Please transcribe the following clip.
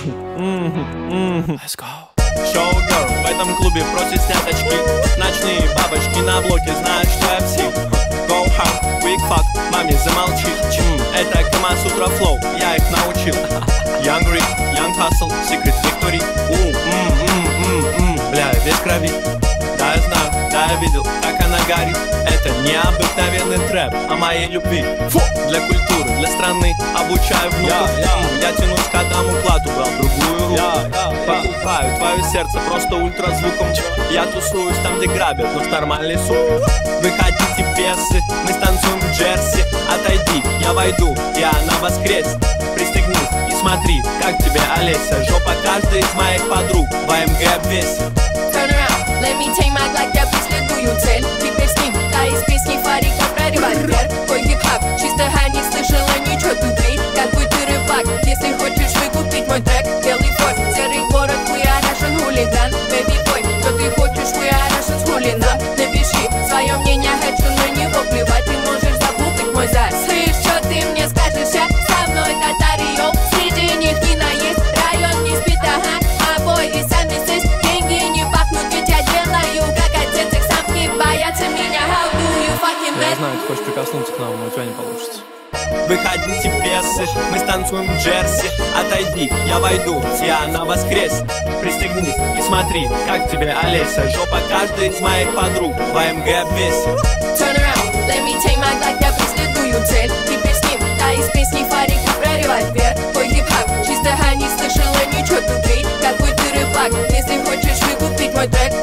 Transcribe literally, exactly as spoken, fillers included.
Let's go. Шоу-герл в этом клубе просит снять очки. Ночные бабочки на блоке знают, что я псих. Go hard, quick fuck, маме замолчи. Это Камасутра флоу, я их научил. Young Rick, Young Hustle, Secret Victory. Бля, весь крови. Да, я знаю, да, я видел, как она горит. Это необыкновенный трэп о моей любви. Фу! Для культуры, для страны обучаю внуков. Я, я. я тянусь к Адаму Кладу, брал другую руку. Я, я, Покупаю твое сердце просто ультразвуком. Я тусуюсь там, где грабят, но с нормальной сукой. Выходите, бесы, мы станцуем в Джерси. Отойди, я войду, и она воскреснет. Пристегнись и смотри, как тебе Олеся. Жопа каждой из моих подруг в АМГ обвесит. Let me take my Glock, я преследую цель. Теперь с ним, та из песни Фарика про револьвер. Твой хип-хап, чисто ха, не слышала ничего тупей. Какой ты рыбак, если хочешь выкупить мой трек. Белый форт, серый город, we are Russian хулиган. Baby boy, что ты хочешь, we are Russian с хулином. Напиши свое мнение, хочу на него плевать. Ты можешь запутать мой зад. Слышь, что ты мне скажешь, я со мной татариол. Среди них не наесть, район не спит, ага. Обои сами здесь, деньги не пахнут, ведь я делаю, как отец, их самки боятся меня. How do you fucking bet? Я знаю, ты хочешь прикоснуться к нам, но у тебя не получится. Выходите, бесы, мы станцуем в Джерси. Отойди, я войду, и она воскреснет. Пристегнись и смотри, как тебе Олеся. Жопа каждой из моих подруг в АМГ обвесит. Turn around, let me take my Glock, я преследую цель. Теперь с ним, та из песни Фарика про револьвер. Твой хип-хап, чисто ха, не слышала ничего тупей. Какой ты рыбак, если хочешь выкупить мой трек.